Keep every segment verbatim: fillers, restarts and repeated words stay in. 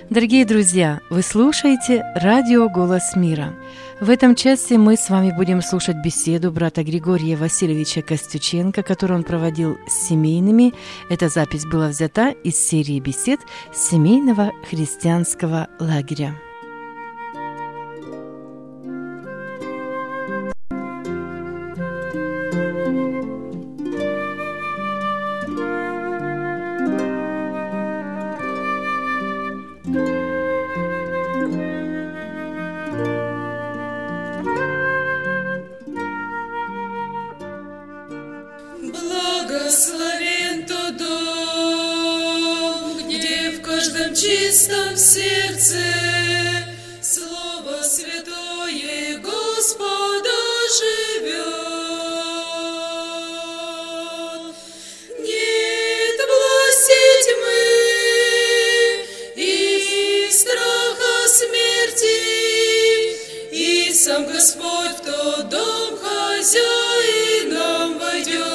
Дорогие друзья, вы слушаете радио «Голос мира». В этом часе мы с вами будем слушать беседу брата Григория Васильевича Костюченко, которую он проводил с семейными. Эта запись была взята из серии бесед семейного христианского лагеря. Благословен тот дом, где в каждом чистом сердце Слово Святое Господа живет. Нет власти тьмы и страха смерти, и сам Господь в тот дом хозяином войдет.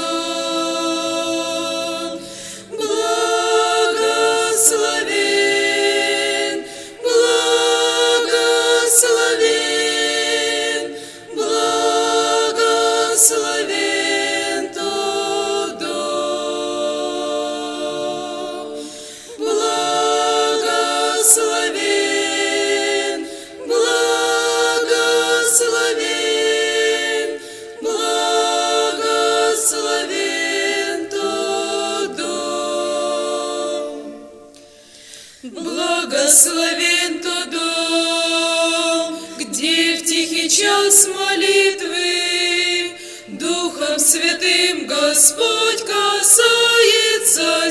Благословен тот дом, где в тихий час молитвы Духом Святым Господь касается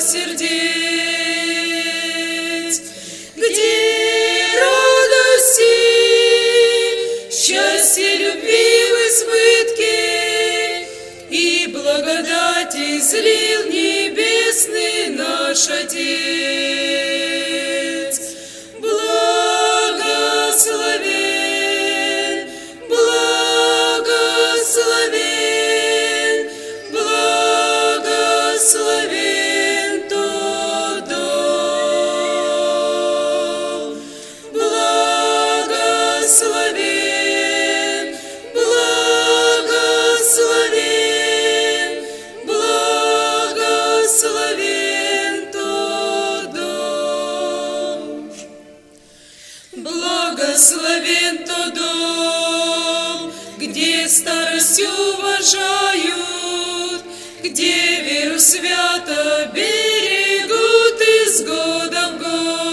сердец, где радости, счастье, любви в избытке и благодать излил небесный наш Отец. Благословен, благословен, благословен тот дом. Благословен, благословен, благословен тот дом. Благословен тот дом, где старость уважают, где веру свято берегут из года в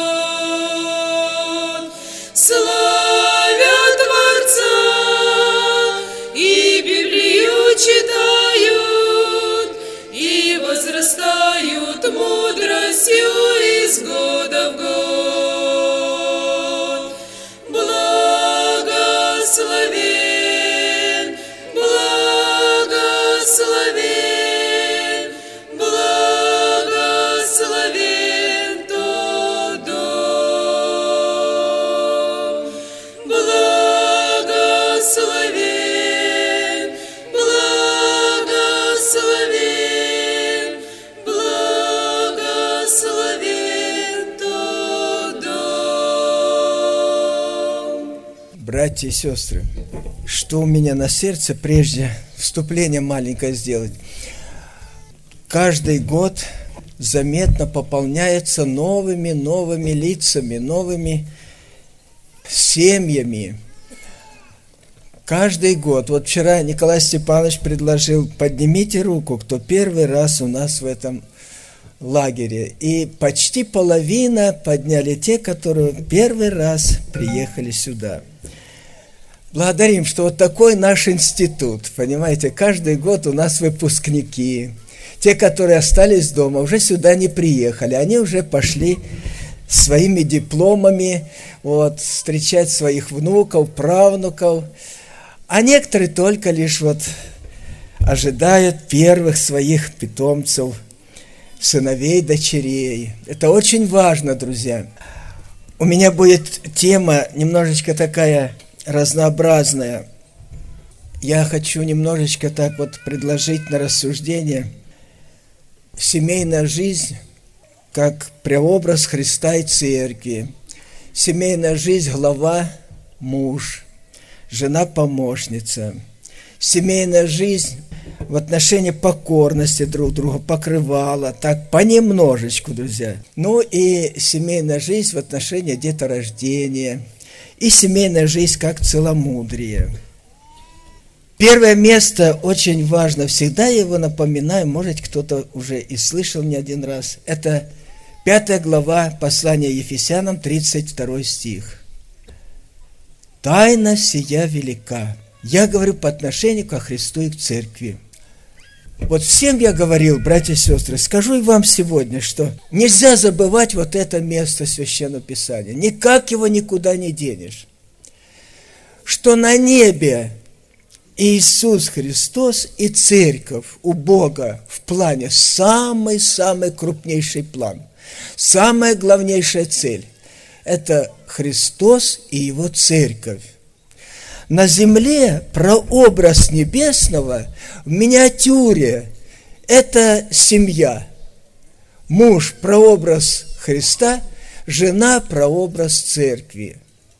год. Славят Творца и Библию читают, и возрастают мудростью из года в год. Благословен, благословен, благословен тот дом. Благословен, благословен, благословен тот дом. Братья и сестры, что у меня на сердце, прежде вступление маленькое сделать. Каждый год заметно пополняется новыми, новыми лицами, новыми семьями. Каждый год. Вот вчера Николай Степанович предложил: поднимите руку, кто первый раз у нас в этом лагере. И почти половина подняли те, которые первый раз приехали сюда. Благодарим, что вот такой наш институт, понимаете, каждый год у нас выпускники. Те, которые остались дома, уже сюда не приехали, они уже пошли своими дипломами вот, встречать своих внуков, правнуков. А некоторые только лишь вот ожидают первых своих питомцев, сыновей, дочерей. Это очень важно, друзья. У меня будет тема немножечко такая разнообразная. Я хочу немножечко так вот предложить на рассуждение семейная жизнь как преобраз Христа и Церкви, Семейная жизнь – глава – муж, жена – помощница. Семейная жизнь в отношении покорности друг друга, покрывала, так понемножечку, друзья. Ну и семейная жизнь в отношении деторождения, и семейная жизнь как целомудрие. Первое место очень важно, всегда я его напоминаю, может кто-то уже и слышал не один раз, это пятая глава послания Ефесянам, тридцать второй стих. «Тайна сия велика». Я говорю по отношению ко Христу и к церкви. Вот всем я говорил, братья и сестры, скажу и вам сегодня, что нельзя забывать вот это место Священного Писания. Никак его никуда не денешь. Что на небе Иисус Христос и церковь у Бога в плане самый-самый крупнейший план. Самая главнейшая цель – это Христос и Его церковь. На земле прообраз небесного в миниатюре – это семья. Муж – прообраз Христа, жена – прообраз церкви.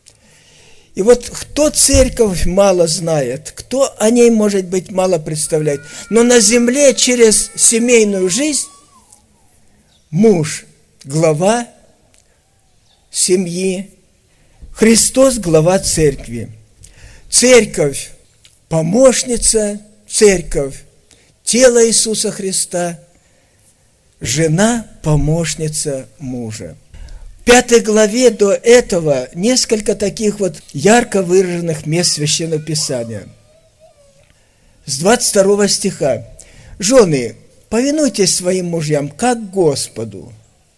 И вот кто церковь мало знает, кто о ней, может быть, мало представляет, но на земле через семейную жизнь муж – глава семьи, Христос – глава церкви. Церковь – помощница, церковь – тело Иисуса Христа, жена – помощница мужа. В пятой главе до этого несколько таких вот ярко выраженных мест Священного Писания. С двадцать второго стиха. «Жены, повинуйтесь своим мужьям, как Господу,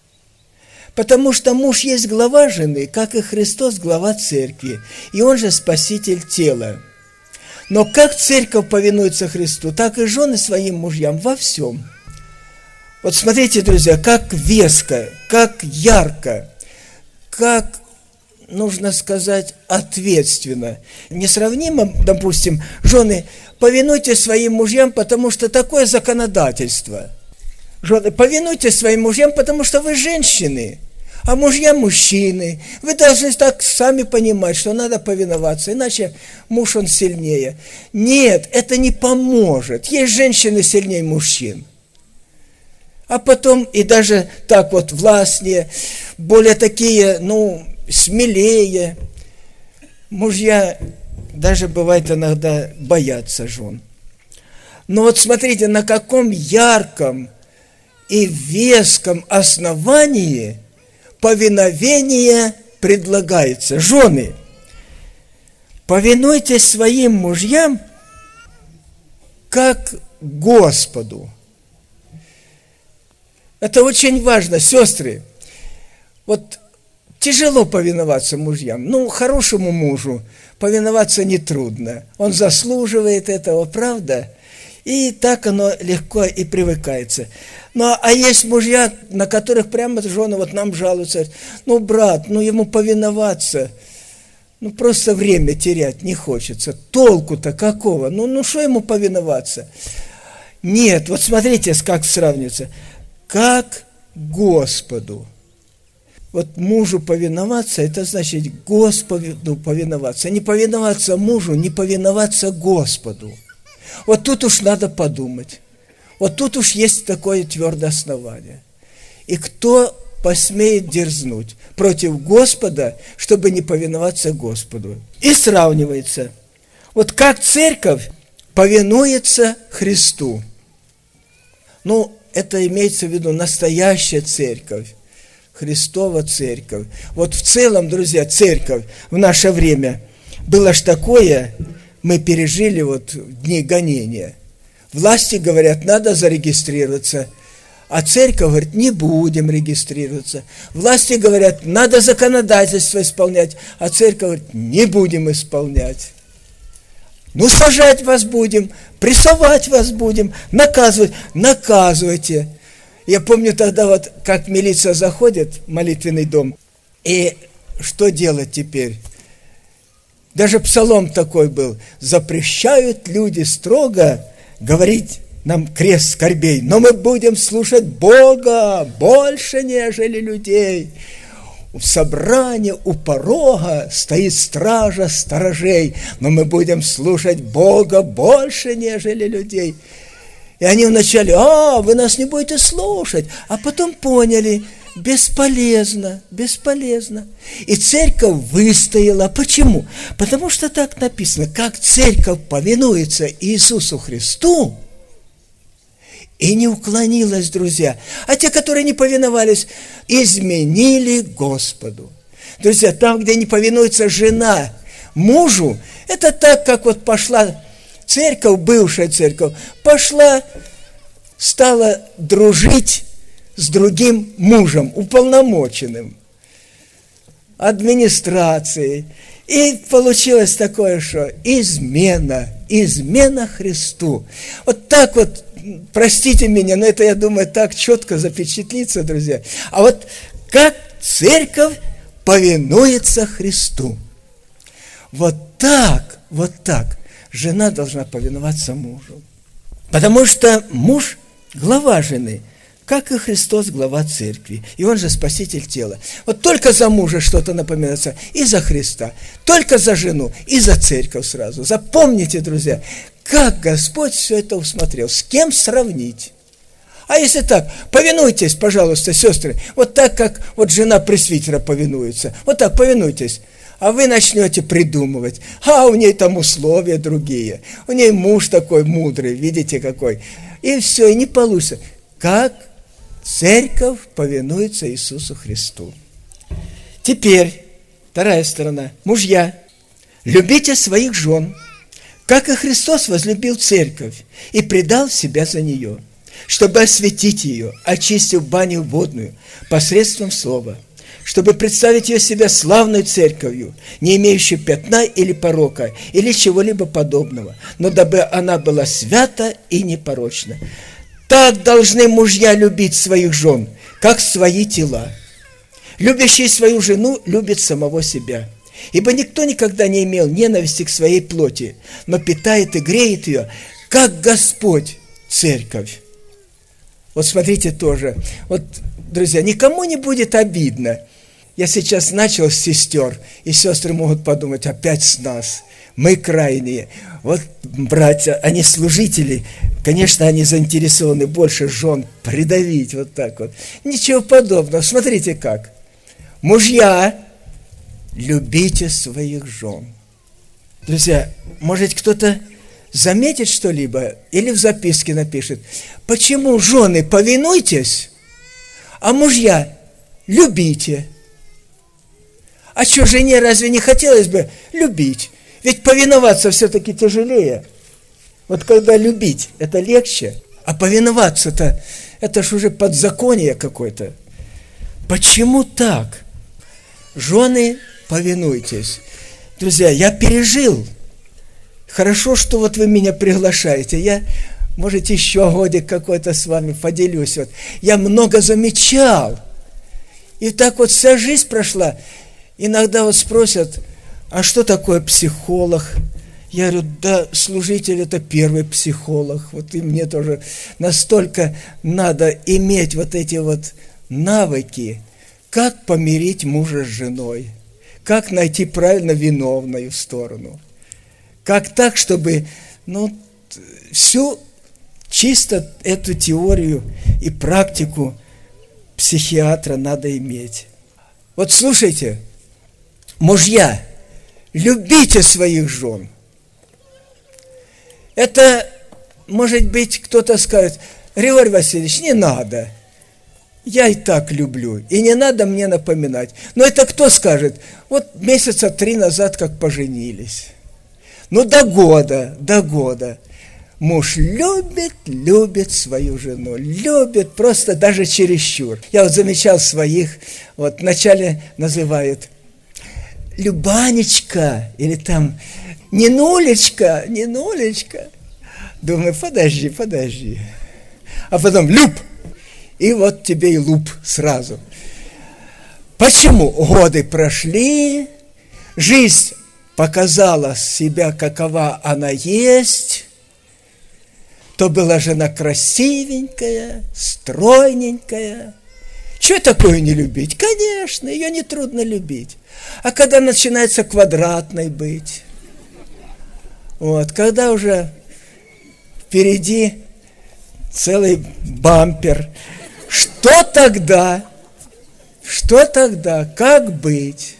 потому что муж есть глава жены, как и Христос глава церкви, и он же спаситель тела. Но как церковь повинуется Христу, так и жены своим мужьям во всем». Вот смотрите, друзья, как веско, как ярко, как, нужно сказать, ответственно. Несравнимо, допустим, жены, повинуйтесь своим мужьям, потому что такое законодательство. Жены, повинуйтесь своим мужьям, потому что вы женщины, а мужья мужчины. Вы должны так сами понимать, что надо повиноваться, иначе муж он сильнее. Нет, это не поможет. Есть женщины сильнее мужчин. А потом и даже так вот властнее, более такие, ну, смелее. Мужья даже бывает иногда боятся жен. Но вот смотрите, на каком ярком и веском основании повиновение предлагается. Жены, повинуйтесь своим мужьям, как Господу. Это очень важно, сестры. Вот тяжело повиноваться мужьям. Ну, хорошему мужу повиноваться нетрудно. Он заслуживает этого, правда? И так оно легко и привыкается. Ну, а есть мужья, на которых прямо жены вот нам жалуются. Ну, брат, ну ему повиноваться, ну просто время терять не хочется. Толку-то какого? Ну, ну что ему повиноваться? Нет, вот смотрите, как сравнивается. Как Господу. Вот мужу повиноваться, это значит Господу повиноваться. Не повиноваться мужу, не повиноваться Господу. Вот тут уж надо подумать. Вот тут уж есть такое твердое основание. И кто посмеет дерзнуть против Господа, чтобы не повиноваться Господу? И сравнивается. Вот как церковь повинуется Христу. Ну, это имеется в виду настоящая церковь, Христова церковь. Вот в целом, друзья, церковь в наше время было ж такое, мы пережили вот дни гонения. Власти говорят, надо зарегистрироваться, а церковь говорит, не будем регистрироваться. Власти говорят, надо законодательство исполнять, а церковь говорит, не будем исполнять. Ну, сажать вас будем, прессовать вас будем, наказывать. Наказывайте. Я помню тогда, вот как милиция заходит в молитвенный дом, и что делать теперь? Даже псалом такой был. Запрещают люди строго говорить нам крест скорбей, но мы будем слушать Бога больше, нежели людей. в собрании у порога стоит стража сторожей, но мы будем слушать Бога больше, нежели людей. И они вначале: а, вы нас не будете слушать, а потом поняли: бесполезно, бесполезно. И церковь выстояла. Почему? Потому что так написано: как церковь повинуется Иисусу Христу, и не уклонилась, друзья. А те, которые не повиновались, изменили Господу. Друзья, там, где не повинуется жена мужу, это так, как вот пошла церковь, бывшая церковь, пошла, стала дружить с другим мужем, уполномоченным, администрацией. И получилось такое, что измена, измена Христу. Вот так вот, простите меня, но это, я думаю, так четко запечатлится, друзья. А вот как церковь повинуется Христу. Вот так, вот так жена должна повиноваться мужу. Потому что муж – глава жены, как и Христос глава церкви. И он же спаситель тела. Вот только за мужа что-то напоминается, и за Христа. Только за жену, и за церковь сразу. Запомните, друзья, как Господь все это усмотрел. С кем сравнить? А если так, повинуйтесь, пожалуйста, сестры, вот так, как вот жена пресвитера повинуется. Вот так, повинуйтесь. А вы начнете придумывать. А у ней там условия другие. У ней муж такой мудрый, видите какой. И все, и не получится. Как церковь повинуется Иисусу Христу. Теперь, вторая сторона. Мужья, любите своих жен, как и Христос возлюбил церковь и предал себя за нее, чтобы осветить ее, очистив баню водную посредством слова, чтобы представить ее себе славной церковью, не имеющей пятна или порока, или чего-либо подобного, но дабы она была свята и непорочна. Так должны мужья любить своих жен, как свои тела. Любящий свою жену любит самого себя. Ибо никто никогда не имел ненависти к своей плоти, но питает и греет ее, как Господь церковь. Вот смотрите тоже. Вот, друзья, никому не будет обидно. Я сейчас начал с сестер, и сестры могут подумать: опять с нас. Мы крайние. Вот братья, они служители, конечно, они заинтересованы больше жен придавить, вот так вот. Ничего подобного. Смотрите как. Мужья, любите своих жен. Друзья, может кто-то заметит что-либо или в записке напишет: почему, жены, повинуйтесь, а мужья любите? А что, жене разве не хотелось бы любить? Ведь повиноваться все-таки тяжелее. Вот когда любить, это легче, а повиноваться-то, это ж уже подзаконие какое-то. Почему так? Жены, повинуйтесь. Друзья, я пережил. Хорошо, что вот вы меня приглашаете. Я, может, еще годик какой-то с вами поделюсь. Вот. Я много замечал. И так вот вся жизнь прошла. Иногда вот спросят: а что такое психолог? Я говорю: да, служитель – это первый психолог. Вот и мне тоже настолько надо иметь вот эти вот навыки, как помирить мужа с женой, как найти правильно виновную сторону, как так, чтобы, ну, всю чисто эту теорию и практику психиатра надо иметь. Вот слушайте, мужья, любите своих жен. Это, может быть, кто-то скажет: Григорий Васильевич, не надо. Я и так люблю, и не надо мне напоминать. Но это кто скажет? Вот месяца три назад как поженились. Ну, до года, до года. Муж любит, любит свою жену, любит просто даже чересчур. Я вот замечал своих, вот вначале называют Любанечка, или там Нинулечка, Нинулечка. Думаю, подожди, подожди. А потом Люб. И вот тебе и луп сразу. Почему? Годы прошли, жизнь показала себя, какова она есть. То была жена красивенькая, стройненькая, Что такое не любить? Конечно, ее нетрудно любить. А когда начинается квадратной быть, вот, когда уже впереди целый бампер, что тогда? Что тогда? Как быть?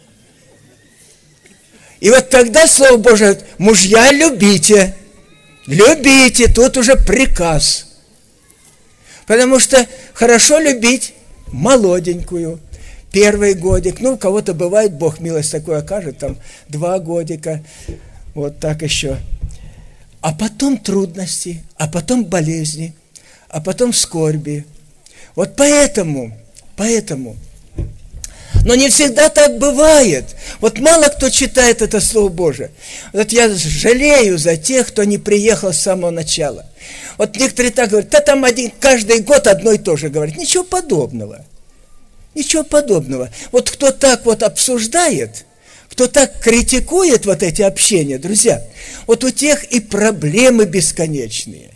И вот тогда Слово Божие: мужья, любите, любите, тут уже приказ. Потому что хорошо любить молоденькую, первый годик, ну, у кого-то бывает, Бог милость такую окажет, там, два годика, вот так еще. А потом трудности, а потом болезни, а потом скорби. Вот поэтому, поэтому, но не всегда так бывает. Вот мало кто читает это Слово Божие. Вот я жалею за тех, кто не приехал с самого начала. Вот некоторые так говорят: да там один, каждый год одно и то же говорит. Ничего подобного. Ничего подобного. Вот кто так вот обсуждает, кто так критикует вот эти общения, друзья, вот у тех и проблемы бесконечные.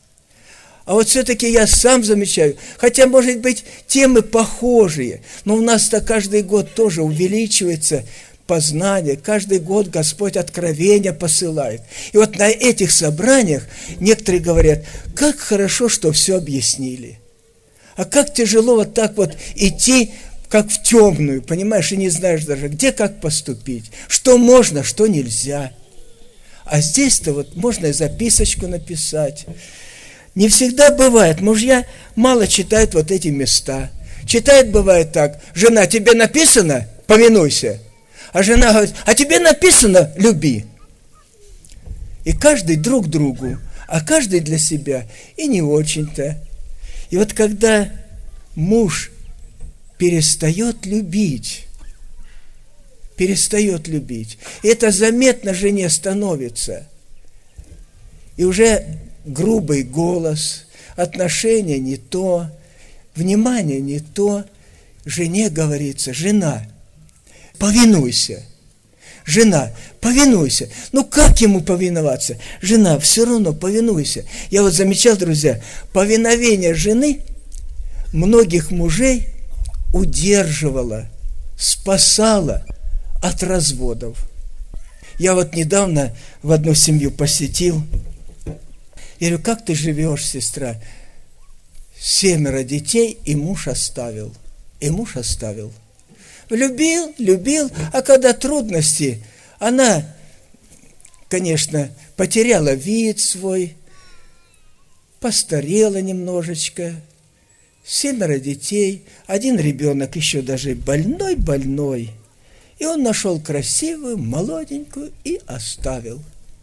А вот все-таки я сам замечаю, хотя, может быть, темы похожие, но у нас-то каждый год тоже увеличивается познание, каждый год Господь откровения посылает. И вот на этих собраниях некоторые говорят: как хорошо, что все объяснили. А как тяжело вот так вот идти, как в темную, понимаешь, и не знаешь даже, где как поступить, что можно, что нельзя. А здесь-то вот можно и записочку написать. Не всегда бывает. Мужья мало читают вот эти места. Читает, бывает так: жена, тебе написано, повинуйся. А жена говорит: а тебе написано, люби. И каждый друг другу, а каждый для себя. И не очень-то. И вот когда муж перестает любить, перестает любить, и это заметно жене становится, и уже грубый голос, отношение не то, внимание не то, жене говорится: жена, повинуйся. Жена, повинуйся. Ну как ему повиноваться? Жена, все равно повинуйся. Я вот замечал, друзья, повиновение жены многих мужей удерживало, спасало от разводов. Я вот недавно в одну семью посетил. Я говорю: как ты живешь, сестра? Семеро детей, и муж оставил. И муж оставил. Любил, любил, а когда трудности, она, конечно, потеряла вид свой, постарела немножечко, семеро детей, один ребенок еще даже больной-больной, и он нашел красивую, молоденькую и оставил.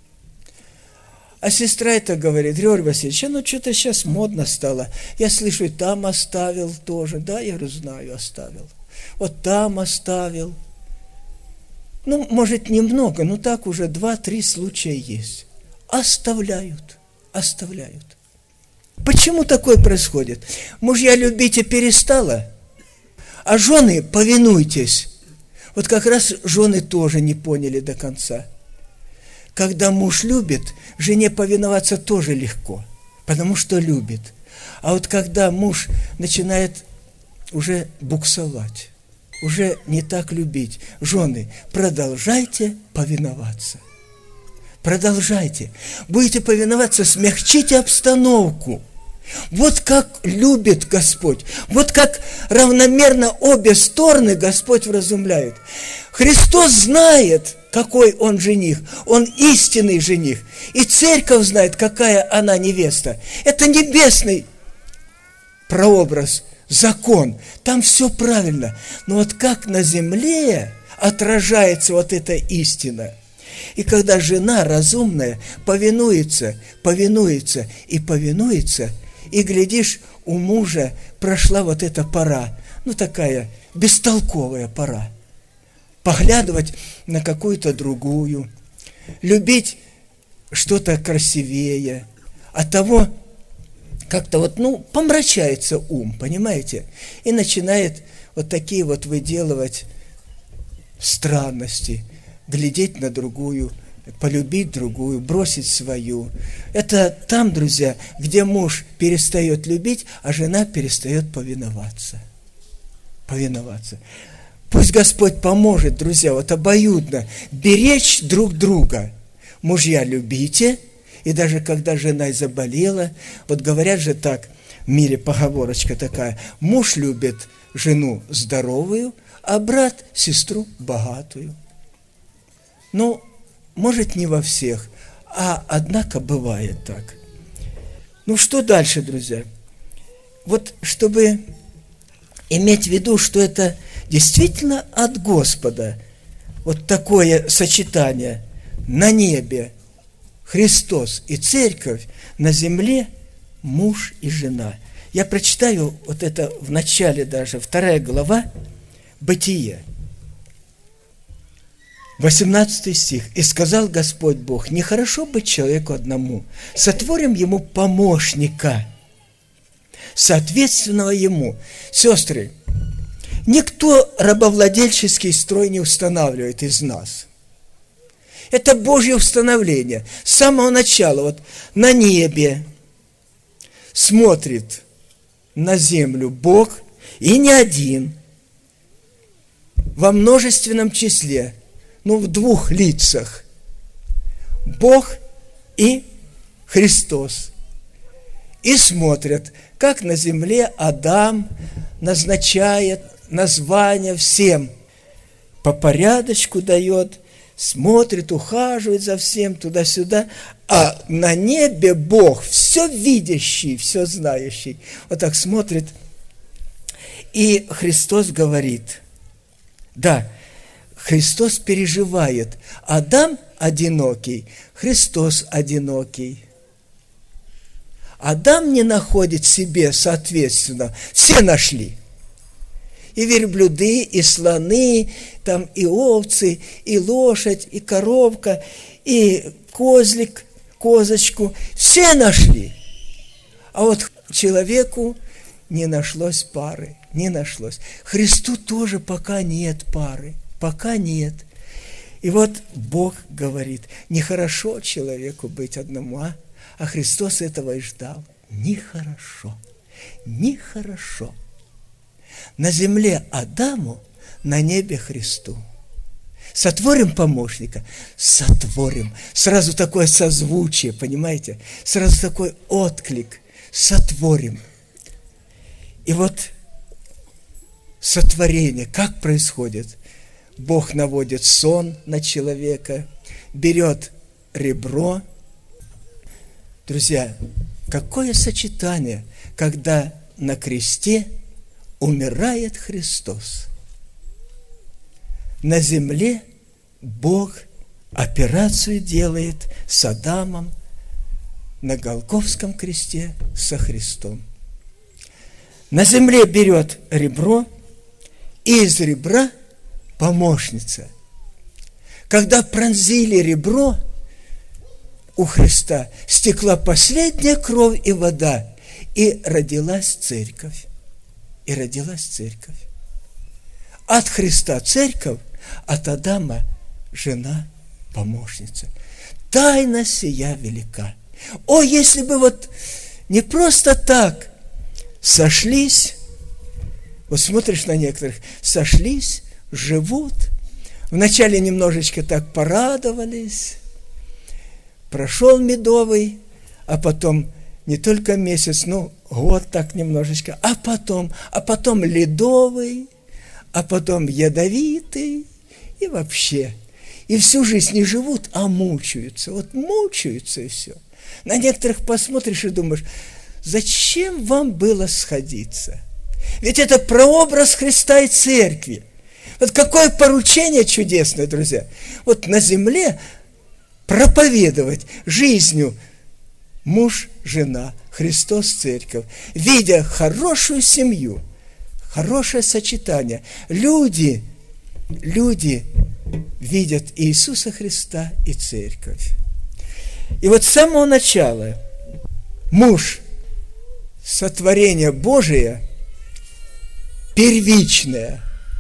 А сестра это говорит: Григорий Васильевич, ну что-то сейчас модно стало, я слышу, и там оставил тоже, да, я знаю, оставил. Вот там оставил. Ну, может, немного, но так уже два-три случая есть. Оставляют, оставляют. Почему такое происходит? Мужья, любите перестала, а жены, повинуйтесь. Вот как раз жены тоже не поняли до конца. Когда муж любит, жене повиноваться тоже легко, потому что любит. А вот когда муж начинает уже буксовать, уже не так любить, жены, продолжайте повиноваться. Продолжайте. Будете повиноваться, смягчите обстановку. Вот как любит Господь. Вот как равномерно обе стороны Господь вразумляет. Христос знает, какой Он жених. Он истинный жених. И церковь знает, какая она невеста. Это небесный прообраз, закон. Там все правильно. Но вот как на земле отражается вот эта истина. И когда жена разумная повинуется, повинуется и повинуется, и, глядишь, у мужа прошла вот эта пора, ну, такая бестолковая пора. Поглядывать на какую-то другую, любить что-то красивее. От того как-то вот, ну, помрачается ум, понимаете? И начинает вот такие вот выделывать странности, глядеть на другую, полюбить другую, бросить свою. Это там, друзья, где муж перестает любить, а жена перестает повиноваться. повиноваться. Пусть Господь поможет, друзья, вот обоюдно беречь друг друга. Мужья, любите, и даже когда жена заболела, вот говорят же так, в мире поговорочка такая, муж любит жену здоровую, а брат сестру богатую. Ну, может, не во всех, а однако бывает так. Ну, что дальше, друзья? Вот, чтобы иметь в виду, что это действительно от Господа, вот такое сочетание на небе Христос и Церковь, на земле муж и жена. Я прочитаю вот это в начале даже, вторая глава, Бытие, восемнадцатый стих. «И сказал Господь Бог, нехорошо быть человеку одному, сотворим ему помощника, соответственного ему». Сестры, никто рабовладельческий строй не устанавливает из нас. Это Божье установление. С самого начала, вот на небе смотрит на землю Бог, и не один, во множественном числе, ну, в двух лицах. Бог и Христос. И смотрят, как на земле Адам назначает названия всем, по порядочку дает, смотрит, ухаживает за всем туда-сюда, а на небе Бог, все видящий, все знающий, вот так смотрит. И Христос говорит, да, Христос переживает, Адам одинокий, Христос одинокий. Адам не находит себе, соответственно, все нашли. И верблюды, и слоны, там и овцы, и лошадь, и коровка, и козлик, козочку. Все нашли. А вот человеку не нашлось пары, не нашлось. Христу тоже пока нет пары, пока нет. И вот Бог говорит, нехорошо человеку быть одному, а? А Христос этого и ждал. Нехорошо, нехорошо. На земле Адаму, на небе Христу. Сотворим помощника? Сотворим. Сразу такое созвучие, понимаете? Сразу такой отклик. Сотворим. И вот сотворение, как происходит? Бог наводит сон на человека, берет ребро. Друзья, какое сочетание, когда на кресте умирает Христос. На земле Бог операцию делает с Адамом на Голгофском кресте со Христом. На земле берет ребро, и из ребра помощница. Когда пронзили ребро, у Христа стекла последняя кровь и вода, и родилась церковь. И родилась церковь. От Христа церковь, от Адама жена помощница. Тайна сия велика. О, если бы вот не просто так сошлись, вот смотришь на некоторых, сошлись, живут, вначале немножечко так порадовались, прошел медовый, а потом не только месяц, ну, год так немножечко, а потом, а потом ледовый, а потом ядовитый, и вообще. И всю жизнь не живут, а мучаются. Вот мучаются и все. На некоторых посмотришь и думаешь, зачем вам было сходиться? Ведь это прообраз Христа и Церкви. Вот какое поручение чудесное, друзья. Вот на земле проповедовать жизнью муж, жена, Христос, церковь, видя хорошую семью, хорошее сочетание. Люди, люди видят Иисуса Христа и церковь. И вот с самого начала муж, сотворение Божие, первичное,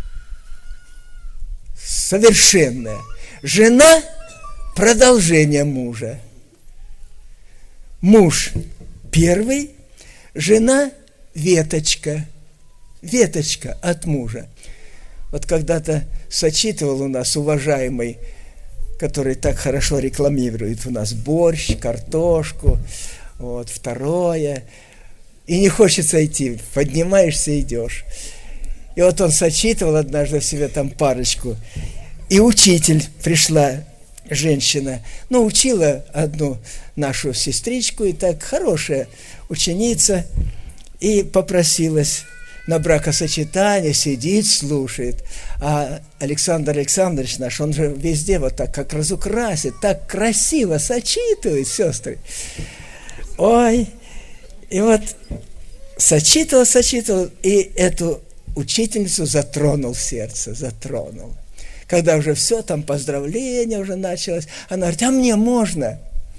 совершенное. Жена – продолжение мужа. Муж первый, жена веточка, веточка от мужа. Вот когда-то сочитывал у нас уважаемый, который так хорошо рекламирует у нас борщ, картошку, вот, второе. И не хочется идти, поднимаешься, идешь. И вот он сочитывал однажды в себе там парочку. И учитель пришла, женщина, ну, учила одну нашу сестричку, и так хорошая ученица, и попросилась на бракосочетание, сидит, слушает. А Александр Александрович наш, он же везде вот так, как разукрасит, так красиво сочитывает, сестры. Ой, и вот сочитывал, сочитывал, и эту учительницу затронул сердце, затронул. Когда уже все, там поздравление уже началось, она говорит, а мне можно?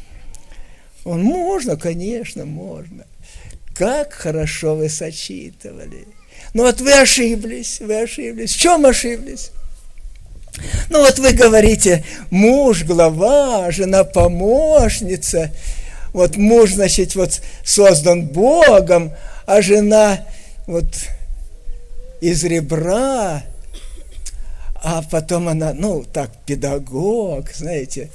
Он, можно, конечно, можно. Как хорошо вы сочитывали. Ну вот вы ошиблись, вы ошиблись. В чем ошиблись? Ну вот вы говорите, муж глава, жена помощница. Вот муж, значит, вот создан Богом, а жена вот из ребра. А потом она, ну так, педагог, знаете,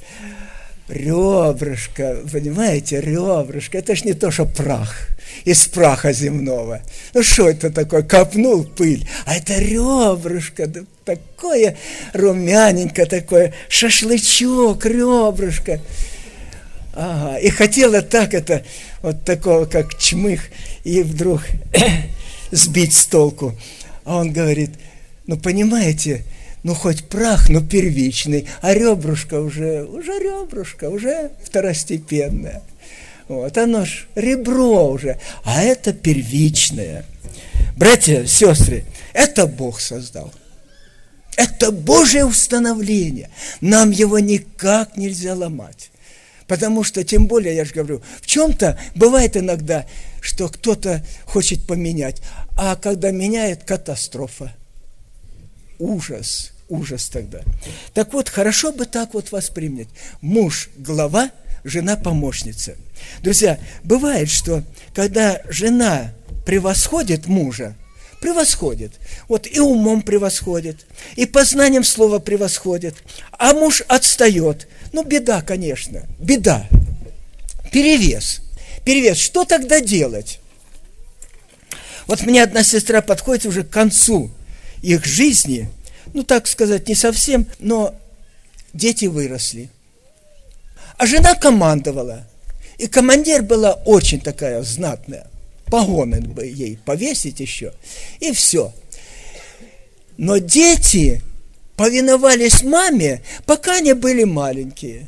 ребрышко, понимаете, ребрышко, это ж не то, что прах, из праха земного. Ну что это такое, копнул пыль, а это ребрышко, да, такое румяненькое, такое, шашлычок, ребрышко. Ага, и хотела так это, вот такого, как чмых, и вдруг сбить с толку. А он говорит, ну понимаете, ну, хоть прах, но первичный, а ребрышко уже, уже ребрышко, уже второстепенное. Вот, оно ж ребро уже, а это первичное. Братья, сестры, это Бог создал. Это Божье установление. Нам его никак нельзя ломать. Потому что, тем более, я же говорю, в чем-то бывает иногда, что кто-то хочет поменять, а когда меняет, катастрофа. Ужас, ужас тогда. Так вот, хорошо бы так вот воспринять. Муж – глава, жена – помощница. Друзья, бывает, что когда жена превосходит мужа, превосходит, вот и умом превосходит, и познанием слова превосходит, а муж отстает. Ну, беда, конечно, беда. Перевес. Перевес. Что тогда делать? Вот мне одна сестра подходит уже к концу их жизни, ну, так сказать, не совсем, но дети выросли. А жена командовала, и командир была очень такая знатная, погоны бы ей повесить еще, и все. Но дети повиновались маме, пока они были маленькие.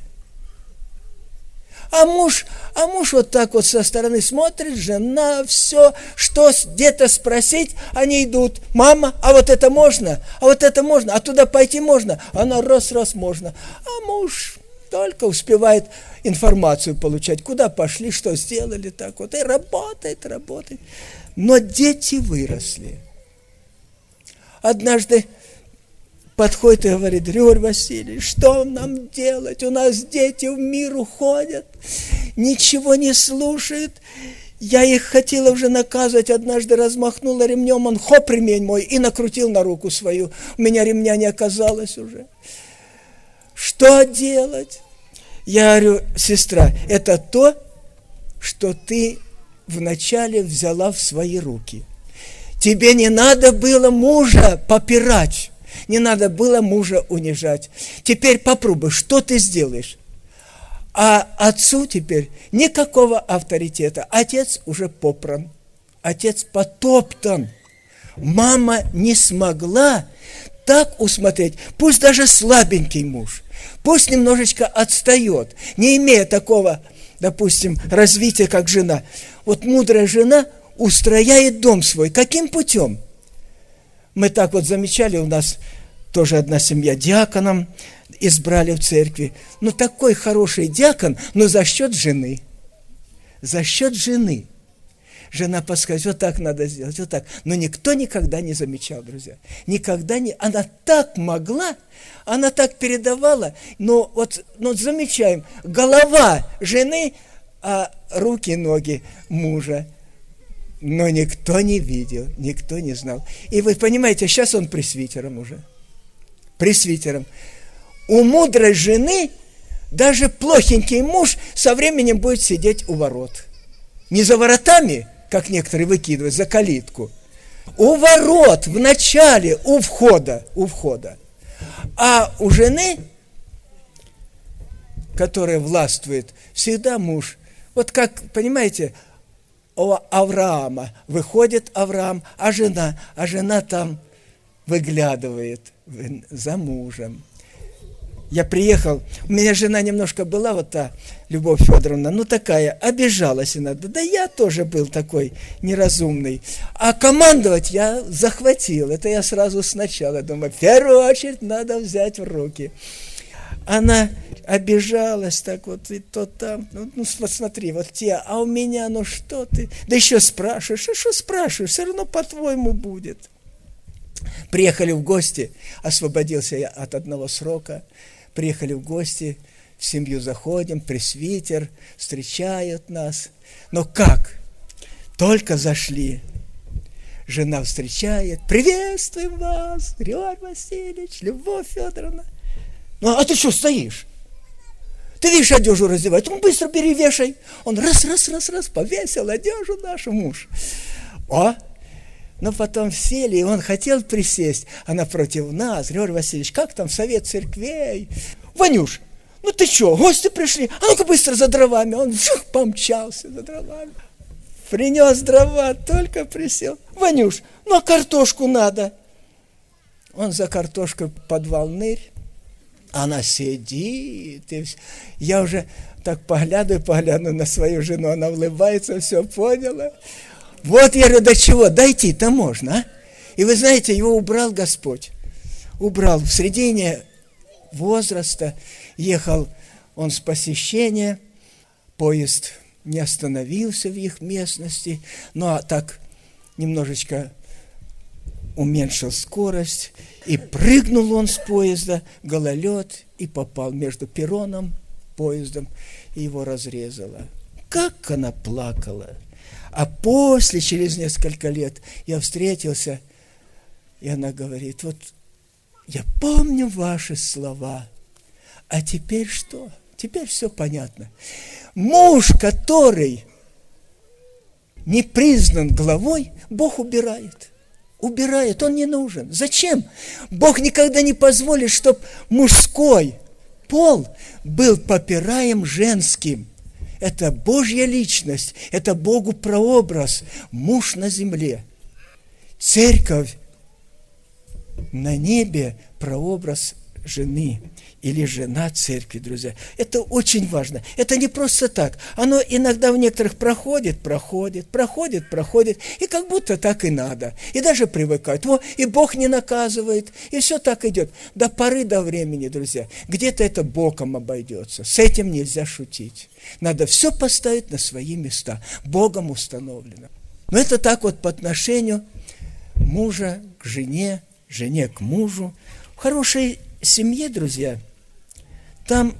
А муж, а муж вот так вот со стороны смотрит, жена, все, что где-то спросить, они идут. Мама, а вот это можно? А вот это можно? А туда пойти можно? Она раз-раз можно. А муж только успевает информацию получать, куда пошли, что сделали, так вот. И работает, работает. Но дети выросли. Однажды подходит и говорит, Григорий Васильевич, что нам делать? У нас дети в мир уходят, ничего не слушают. Я их хотела уже наказывать, однажды размахнула ремнем, он хоп, ремень мой, и накрутил на руку свою. У меня ремня не оказалось уже. Что делать? Я говорю, сестра, это то, что ты вначале взяла в свои руки. Тебе не надо было мужа попирать. Не надо было мужа унижать. Теперь попробуй, что ты сделаешь? А отцу теперь никакого авторитета. Отец уже попран. Отец потоптан. Мама не смогла так усмотреть. Пусть даже слабенький муж. Пусть немножечко отстает. Не имея такого, допустим, развития, как жена. Вот мудрая жена устрояет дом свой. Каким путем? Мы так вот замечали, у нас тоже одна семья диаконом избрали в церкви. Ну, такой хороший диакон, но за счет жены. За счет жены. Жена подсказывает, вот так надо сделать, вот так. Но никто никогда не замечал, друзья. Никогда не... Она так могла, она так передавала. Но вот ну, замечаем, голова жены, а руки, ноги мужа. Но никто не видел, никто не знал. И вы понимаете, сейчас он пресвитером уже. Пресвитером. У мудрой жены даже плохенький муж со временем будет сидеть у ворот. Не за воротами, как некоторые выкидывают, за калитку. У ворот, в начале, у входа, у входа. А у жены, которая властвует, всегда муж. Вот как, понимаете, у Авраама выходит Авраам, а жена, а жена там выглядывает за мужем. Я приехал, у меня жена немножко была, вот та, Любовь Федоровна, ну такая, обижалась иногда. Да я тоже был такой неразумный. А командовать я захватил. Это я сразу сначала думаю, в первую очередь надо взять в руки. Она обижалась так вот, и то там, ну, ну смотри, вот те, а у меня, ну что ты? Да еще спрашиваешь, а что спрашиваешь? Все равно по-твоему будет. Приехали в гости, освободился я от одного срока. Приехали в гости, в семью заходим, пресвитер, встречают нас. Но как? Только зашли. Жена встречает, приветствуем вас, Григорий Васильевич, Любовь Федоровна. Ну, а ты что стоишь? Ты видишь, одежду раздевать, он быстро бери, вешай. Он раз, раз, раз, раз, повесил одежду нашу муж. О! Но потом сели, и он хотел присесть, а напротив нас, Григорий Васильевич, как там совет церквей? Ванюш, ну ты что, гости пришли? А ну-ка быстро за дровами. Он жух, помчался за дровами. Принес дрова, только присел. Ванюш, ну а картошку надо. Он за картошкой подвал нырь. Она сидит. И я уже так поглядываю, поглядываю на свою жену, она улыбается, все поняла. Вот я говорю, до чего дойти-то можно, а? И вы знаете, его убрал Господь. Убрал в середине возраста. Ехал он с посещения. Поезд не остановился в их местности. Ну, а так немножечко уменьшил скорость. И прыгнул он с поезда, гололед, и попал между перроном, поездом, и его разрезало. Как она плакала! А после, через несколько лет, я встретился, и она говорит, вот я помню ваши слова, а теперь что? Теперь все понятно. Муж, который не признан главой, Бог убирает. Убирает, он не нужен. Зачем? Бог никогда не позволит, чтобы мужской пол был попираем женским. Это Божья личность, это Богу прообраз, муж на земле. Церковь на небе прообраз жены или жена церкви, друзья. Это очень важно. Это не просто так. Оно иногда в некоторых проходит, проходит, проходит, проходит, и как будто так и надо. И даже привыкают. Во, и Бог не наказывает, и все так идет. До поры до времени, друзья. Где-то это боком обойдется. С этим нельзя шутить. Надо все поставить на свои места. Богом установлено. Но это так вот по отношению мужа к жене, жене к мужу. В хорошей семье, друзья, там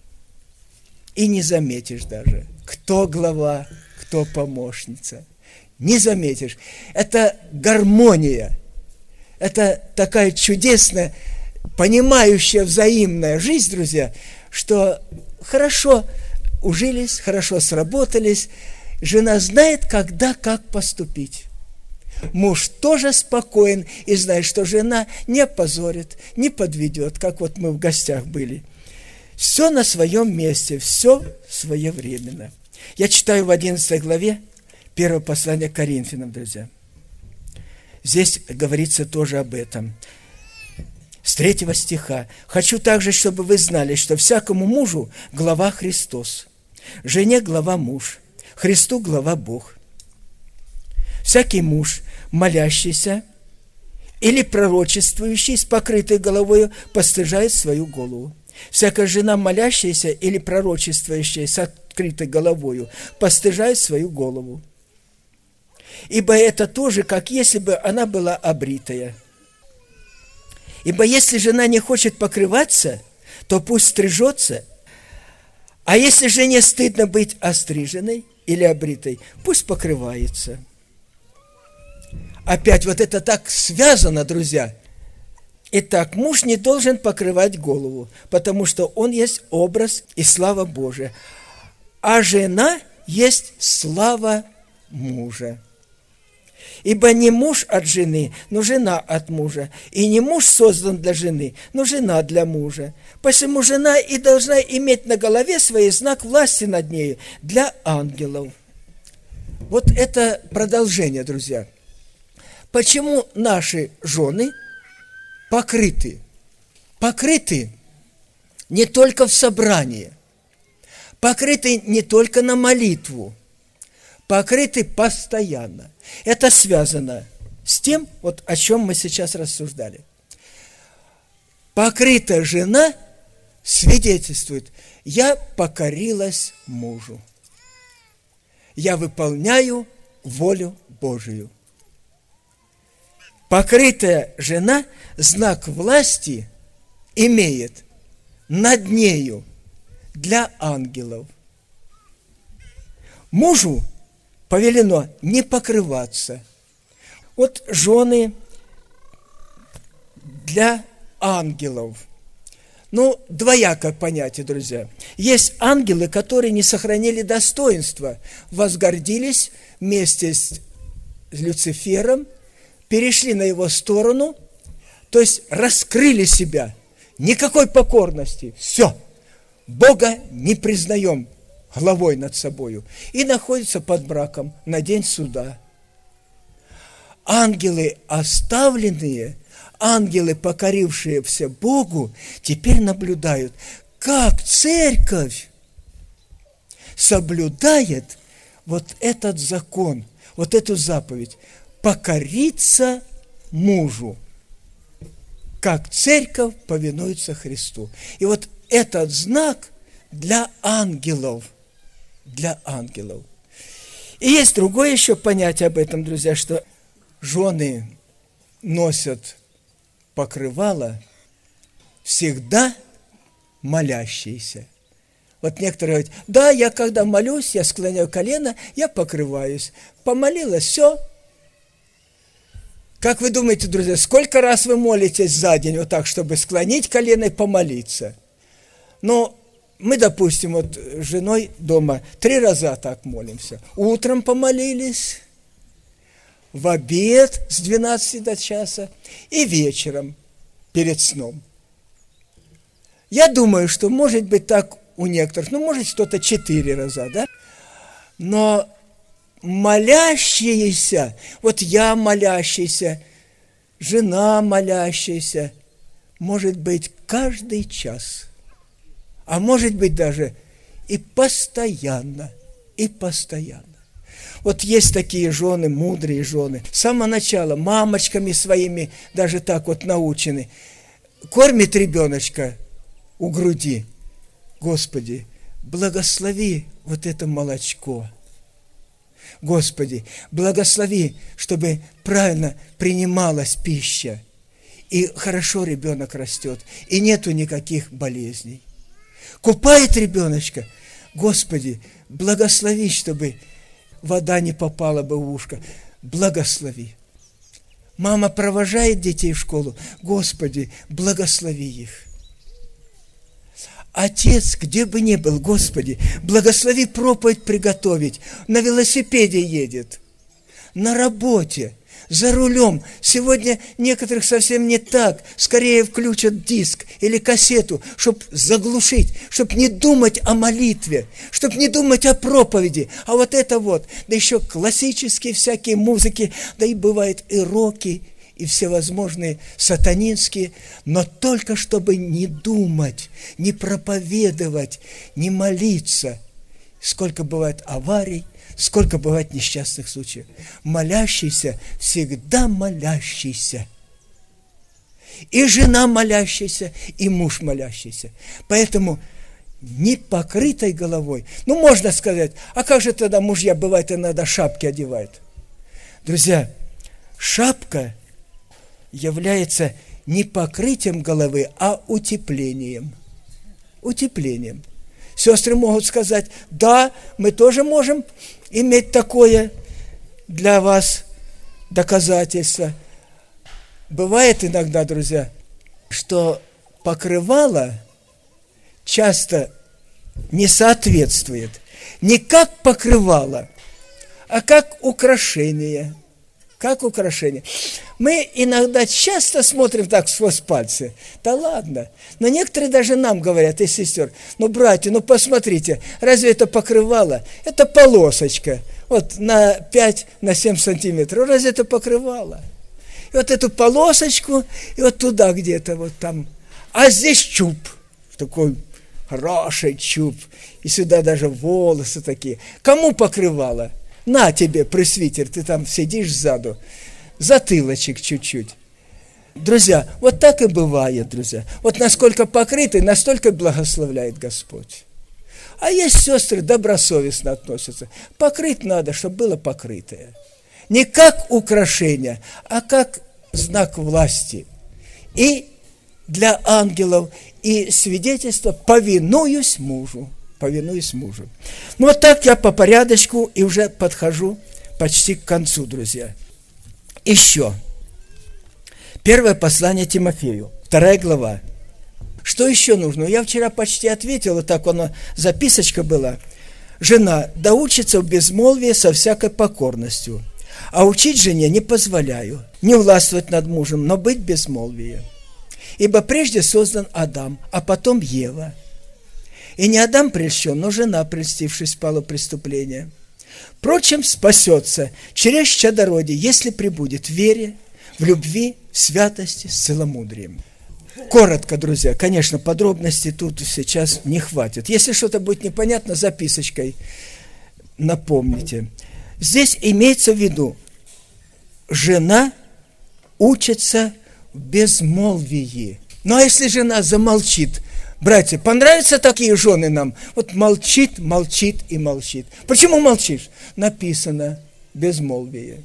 и не заметишь даже, кто глава, кто помощница. Не заметишь. Это гармония. Это такая чудесная, понимающая взаимная жизнь, друзья, что хорошо ужились, хорошо сработались. Жена знает, когда, как поступить. Муж тоже спокоен и знает, что жена не опозорит, не подведет, как вот мы в гостях были. Все на своем месте, все своевременно. Я читаю в одиннадцатой главе первого послания к Коринфянам, друзья. Здесь говорится тоже об этом. С третьего стиха. «Хочу также, чтобы вы знали, что всякому мужу глава Христос, жене глава муж, Христу глава Бог. Всякий муж, молящийся или пророчествующий с покрытой головою, постыжает свою голову. Всякая жена, молящаяся или пророчествующая с открытой головою, постыжает свою голову. Ибо это тоже, как если бы она была обритая. Ибо если жена не хочет покрываться, то пусть стрижется. А если жене стыдно быть остриженной или обритой, пусть покрывается. Опять вот это так связано, друзья. Итак, муж не должен покрывать голову, потому что он есть образ и слава Божия. А жена есть слава мужа. Ибо не муж от жены, но жена от мужа. И не муж создан для жены, но жена для мужа. Посему жена и должна иметь на голове своей знак власти над нею для ангелов. Вот это продолжение, друзья. Почему наши жены покрыты? Покрыты не только в собрании, покрыты не только на молитву, покрыты постоянно. Это связано с тем, вот о чем мы сейчас рассуждали. Покрытая жена свидетельствует: я покорилась мужу, я выполняю волю Божию. Покрытая жена знак власти имеет над нею для ангелов. Мужу повелено не покрываться. Вот жены для ангелов. Ну, двоякое понятие, друзья. Есть ангелы, которые не сохранили достоинства, возгордились вместе с Люцифером, перешли на его сторону, то есть раскрыли себя. Никакой покорности. Все. Бога не признаем главой над собою. И находятся под браком на день суда. Ангелы оставленные, ангелы, покорившиеся Богу, теперь наблюдают, как церковь соблюдает вот этот закон, вот эту заповедь. Покориться мужу, как церковь повинуется Христу. И вот этот знак для ангелов, для ангелов. И есть другое еще понятие об этом, друзья, что жены носят покрывало всегда молящиеся. Вот некоторые говорят: да, я когда молюсь, я склоняю колено, я покрываюсь. Помолилась, все. Как вы думаете, друзья, сколько раз вы молитесь за день вот так, чтобы склонить колено и помолиться? Ну, мы, допустим, вот с женой дома три раза так молимся. Утром помолились, в обед с двенадцати до часа и вечером перед сном. Я думаю, что может быть так у некоторых, ну, может, кто-то четыре раза, да? Но молящиеся, вот я молящийся, жена молящаяся, может быть каждый час, а может быть даже и постоянно, и постоянно. Вот есть такие жены, мудрые жены, с самого начала мамочками своими даже так вот научены. Кормит ребеночка у груди. Господи, благослови вот это молочко. Господи, благослови, чтобы правильно принималась пища. И хорошо ребенок растет, и нету никаких болезней. Купает ребеночка. Господи, благослови, чтобы вода не попала бы в ушко. Благослови. Мама провожает детей в школу. Господи, благослови их. Отец, где бы ни был, Господи, благослови проповедь приготовить. На велосипеде едет, на работе, за рулем. Сегодня некоторых совсем не так. Скорее включат диск или кассету, чтобы заглушить, чтобы не думать о молитве, чтобы не думать о проповеди. А вот это вот, да еще классические всякие музыки, да и бывает и роки, и всевозможные сатанинские, но только чтобы не думать, не проповедовать, не молиться. Сколько бывает аварий, сколько бывает несчастных случаев. Молящийся, всегда молящийся. И жена молящаяся, и муж молящийся. Поэтому не покрытой головой. Ну, можно сказать, а как же тогда мужья, бывает, иногда шапки одевают? Друзья, шапка является не покрытием головы, а утеплением. Утеплением. Сестры могут сказать: да, мы тоже можем иметь такое для вас. доказательство. Бывает иногда, друзья, что покрывало часто не соответствует не как покрывало, а как украшение. Как украшение. Мы иногда часто смотрим так сквозь пальцы. Да ладно. Но некоторые даже нам говорят, и сестер, ну, братья, ну, посмотрите, разве это покрывало? Это полосочка. Вот на пять, на семь сантиметров. Разве это покрывало? И вот эту полосочку, и вот туда где-то вот там. А здесь чуб. Такой хороший чуб. И сюда даже волосы такие. Кому покрывало? На тебе, пресвитер, ты там сидишь сзаду, затылочек чуть-чуть. Друзья, вот так и бывает, друзья. Вот насколько покрытый, настолько благословляет Господь. А есть сестры, добросовестно относятся. Покрыть надо, чтобы было покрытое. Не как украшение, а как знак власти. И для ангелов, и свидетельство «повинуюсь мужу». Повинуюсь мужу. Ну, вот так я по порядочку и уже подхожу почти к концу, друзья. Еще. Первое послание Тимофею, вторая глава. Что еще нужно? Я вчера почти ответил, вот так оно, записочка была. Жена, да учится в безмолвии со всякой покорностью, а учить жене не позволяю, не властвовать над мужем, но быть в безмолвии. Ибо прежде создан Адам, а потом Ева. И не Адам прельщен, но жена, прельстившись, спала в преступление. Впрочем, спасется через чадородие, если пребудет в вере, в любви, в святости, с целомудрием. Коротко, друзья, конечно, подробностей тут сейчас не хватит. Если что-то будет непонятно, записочкой напомните. Здесь имеется в виду, жена учится в безмолвии. Ну, а если жена замолчит, братья, понравятся такие жены нам? Вот молчит, молчит и молчит. Почему молчишь? Написано безмолвие.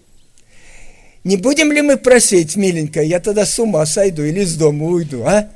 Не будем ли мы просить, миленькая, я тогда с ума сойду или с дома уйду, а?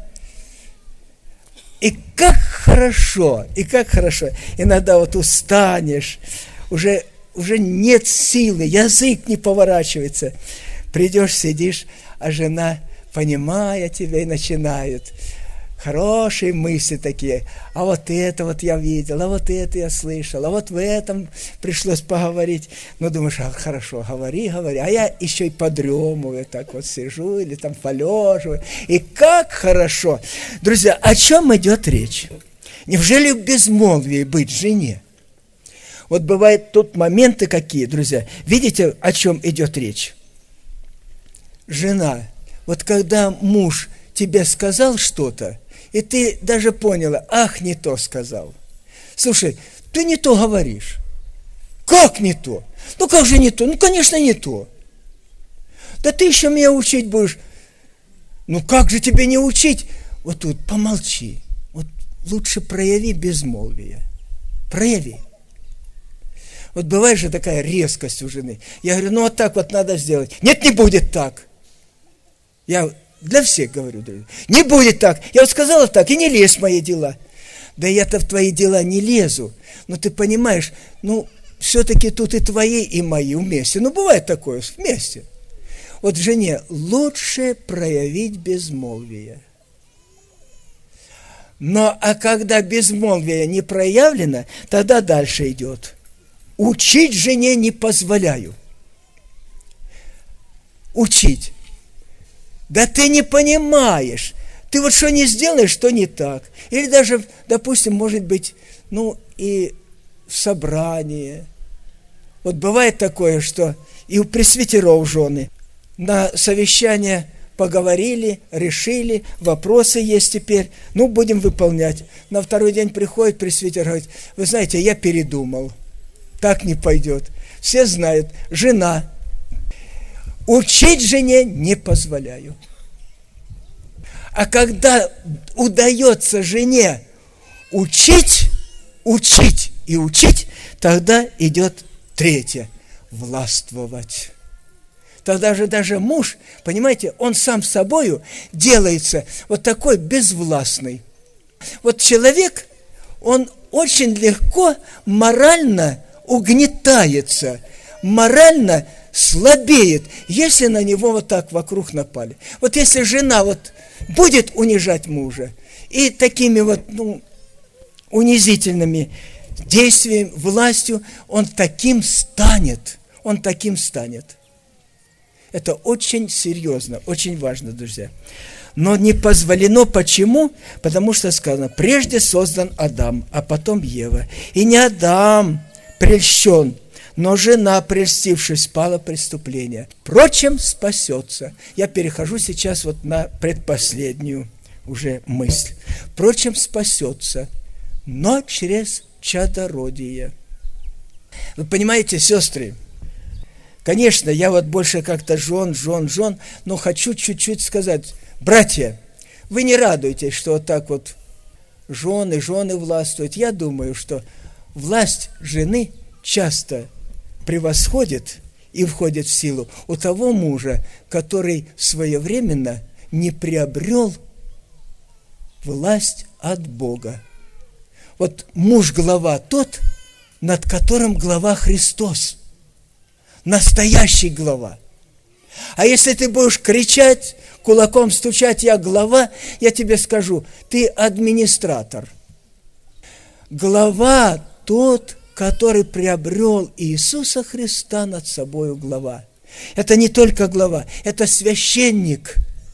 И как хорошо, и как хорошо. Иногда вот устанешь, уже, уже нет силы, язык не поворачивается. Придешь, сидишь, а жена, понимая тебя, и начинает. Хорошие мысли такие. А вот это вот я видел, а вот это я слышал, а вот в этом пришлось поговорить. Ну, думаешь, а, хорошо, говори, говори. А я еще и подремываю, так вот сижу или там полеживаю. И как хорошо. Друзья, о чем идет речь? Неужели в безмолвии быть жене? Вот бывают тут моменты какие, друзья. Видите, о чем идет речь? Жена, вот когда муж тебе сказал что-то, и ты даже поняла, ах, не то сказал. Слушай, ты не то говоришь. Как не то? Ну, как же не то? Ну, конечно, не то. Да ты еще меня учить будешь. Ну, как же тебе не учить? Вот тут помолчи. Вот лучше прояви безмолвие. Прояви. Вот бывает же такая резкость у жены. Я говорю, ну, вот так вот надо сделать. Нет, не будет так. Я для всех говорю, друзья. Не будет так. Я вот сказала так, и не лезь в мои дела. Да я-то в твои дела не лезу. Но ты понимаешь, ну, все-таки тут и твои, и мои вместе. Ну, бывает такое, вместе. Вот жене лучше проявить безмолвие. Но, а когда безмолвие не проявлено, тогда дальше идет. Учить жене не позволяю. Учить. Да ты не понимаешь. Ты вот что не сделаешь, что не так. Или даже, допустим, может быть, ну, и в собрании. Вот бывает такое, что и у пресвитеров жены на совещание поговорили, решили, вопросы есть теперь, ну, будем выполнять. На второй день приходит пресвитер, говорит, вы знаете, я передумал. Так не пойдет. Все знают, жена. Учить жене не позволяю. А когда удается жене учить, учить и учить, тогда идет третье – властвовать. Тогда же даже муж, понимаете, он сам собою делается вот такой безвластный. Вот человек, он очень легко морально угнетается, морально слабеет, если на него вот так вокруг напали. Вот если жена вот будет унижать мужа и такими вот, ну, унизительными действиями, властью, он таким станет, он таким станет. Это очень серьезно, очень важно, друзья. Но не позволено. Почему? Потому что сказано, прежде создан Адам, а потом Ева. И не Адам прельщен, но жена, прельстившись, спала в преступление. Впрочем, спасется. Я перехожу сейчас вот на предпоследнюю уже мысль. Впрочем, спасется, но через чадородие. Вы понимаете, сестры, конечно, я вот больше как-то жен, жен, жен, но хочу чуть-чуть сказать. Братья, вы не радуетесь, что вот так вот жены, жены властвуют. Я думаю, что власть жены часто превосходит и входит в силу у того мужа, который своевременно не приобрел власть от Бога. Вот муж-глава тот, над которым глава Христос. Настоящий глава. А если ты будешь кричать, кулаком стучать, я глава, я тебе скажу, ты администратор. Глава тот, который приобрел Иисуса Христа над собою глава. Это не только глава, это священник.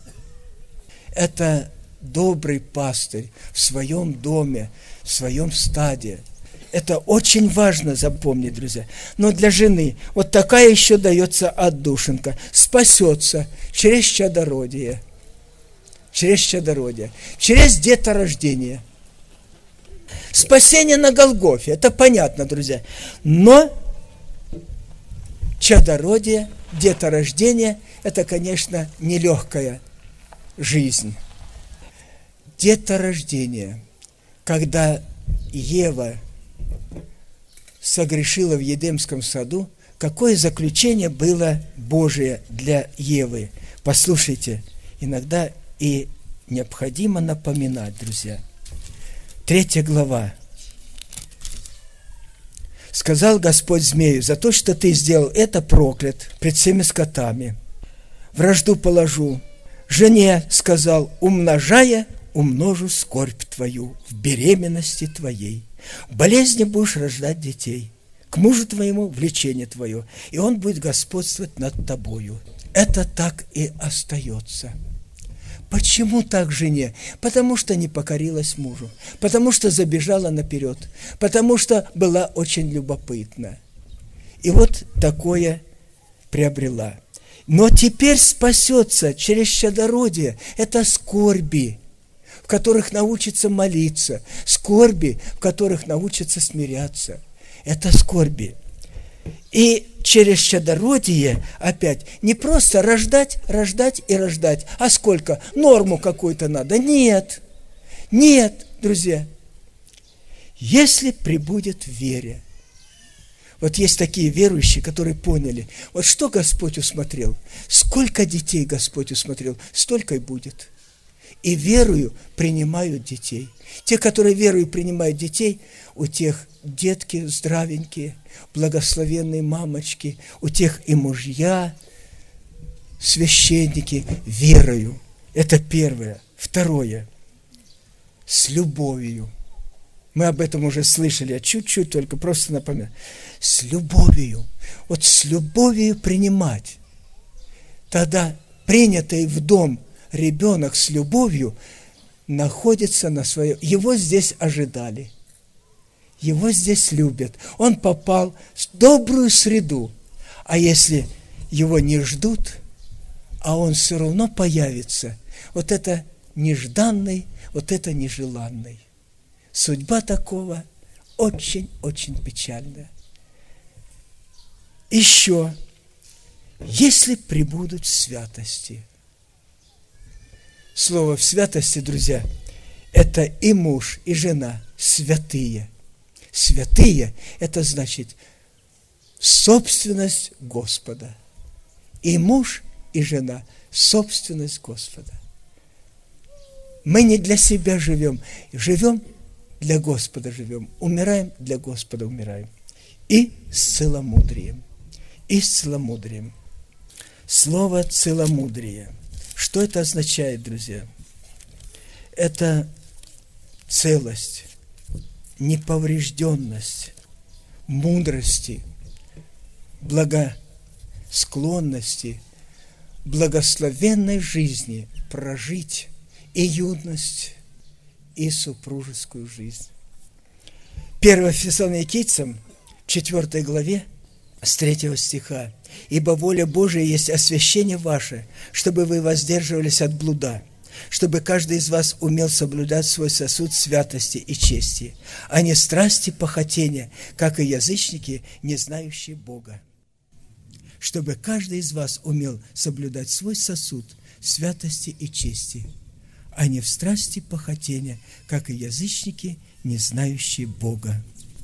Это добрый пастырь в своем доме, в своем стаде. Это очень важно запомнить, друзья. Но для жены вот такая еще дается отдушинка. Спасется через чадородие. Через чадородие. Через деторождение. Спасение на Голгофе. Это понятно, друзья. Но чадородие, деторождение, это, конечно, нелегкая жизнь. Деторождение. Когда Ева согрешила в Едемском саду, какое заключение было Божие для Евы. Послушайте, иногда и необходимо напоминать, друзья. Третья глава. Сказал Господь змею, за то, что ты сделал это, проклят пред всеми скотами. Вражду положу. Жене сказал, умножая, умножу скорбь твою в беременности твоей. В болезни будешь рождать детей. К мужу твоему влечение твое, и он будет господствовать над тобою. Это так и остается. Почему так жене? Потому что не покорилась мужу, потому что забежала наперед, потому что была очень любопытна. И вот такое приобрела. Но теперь спасется через чадородие. Это скорби, в которых научится молиться, скорби, в которых научится смиряться. Это скорби. И через чадородие опять не просто рождать, рождать и рождать. А сколько? Норму какую-то надо? Нет. Нет, друзья. Если пребудет в вере. Вот есть такие верующие, которые поняли, вот что Господь усмотрел, сколько детей Господь усмотрел, столько и будет. И верою принимают детей. Те, которые верою принимают детей, у тех детки здравенькие, благословенные мамочки, у тех и мужья, священники, верою. Это первое. Второе. С любовью. Мы об этом уже слышали, а чуть-чуть только просто напоминаю. С любовью. Вот с любовью принимать. Тогда принятый в дом ребенок с любовью находится на своем... Его здесь ожидали. Его здесь любят. Он попал в добрую среду. А если его не ждут, а он все равно появится, вот это нежданный, вот это нежеланный. Судьба такого очень-очень печальная. Еще, если пребудут в святости. Слово «в святости», друзья, это и муж, и жена святые. Святые – это значит собственность Господа. И муж, и жена – собственность Господа. Мы не для себя живем, живем для Господа живем, умираем для Господа умираем. И с целомудрием. и с целомудрием. Слово «целомудрие». Что это означает, друзья? Это целость, неповрежденность, мудрости, благосклонности, благословенной жизни прожить и юность, и супружескую жизнь. первое Фессалоникийцам, четвёртой главе, с третьего стиха. «Ибо воля Божия есть освящение ваше, чтобы вы воздерживались от блуда, чтобы каждый из вас умел соблюдать свой сосуд святости и чести, а не страсти похотения, как и язычники, не знающие Бога. Чтобы каждый из вас умел соблюдать свой сосуд святости и чести, а не в страсти похотения, как и язычники, не знающие Бога».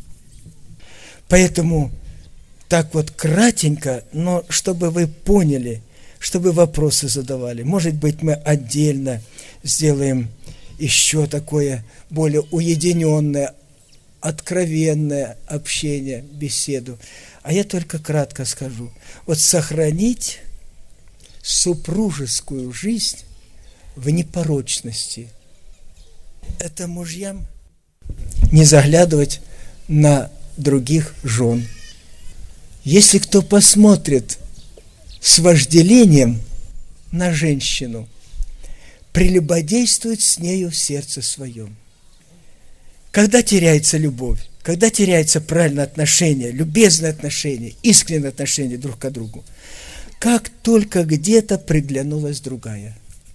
Поэтому так вот кратенько, но чтобы вы поняли, чтобы вопросы задавали. Может быть, мы отдельно сделаем еще такое более уединенное, откровенное общение, беседу. А я только кратко скажу. Вот сохранить супружескую жизнь в непорочности. Это мужьям не заглядывать на других жен. Если кто посмотрит с вожделением на женщину, прелюбодействует с нею в сердце своем. Когда теряется любовь, когда теряется правильное отношение, любезное отношение, искреннее отношение друг к другу, как только где-то приглянулась другая.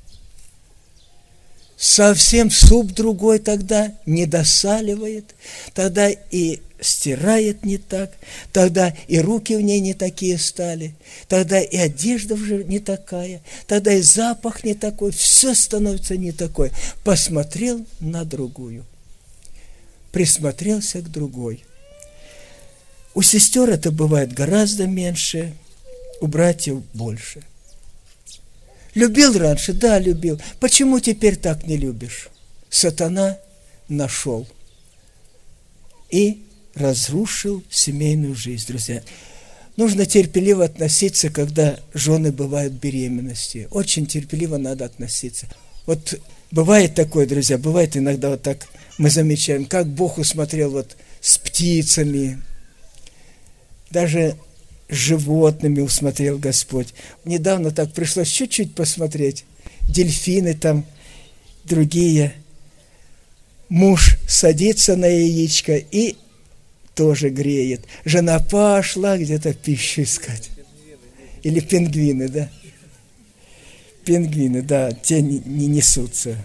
Совсем суп другой тогда не досаливает, тогда и стирает не так, тогда и руки в ней не такие стали, тогда и одежда уже не такая, тогда и запах не такой, все становится не такое. Посмотрел на другую, присмотрелся к другой. У сестер это бывает гораздо меньше, у братьев больше. Любил раньше? Да, любил. Почему теперь так не любишь? Сатана нашел и разрушил семейную жизнь, друзья. Нужно терпеливо относиться, когда жены бывают в беременности. Очень терпеливо надо относиться. Вот бывает такое, друзья, бывает иногда вот так, мы замечаем, как Бог усмотрел вот с птицами, даже с животными усмотрел Господь. Недавно так пришлось чуть-чуть посмотреть. Дельфины там, другие. Муж садится на яичко и тоже греет. Жена пошла где-то пищу искать. Или пингвины, да? Пингвины, да, те не, не несутся.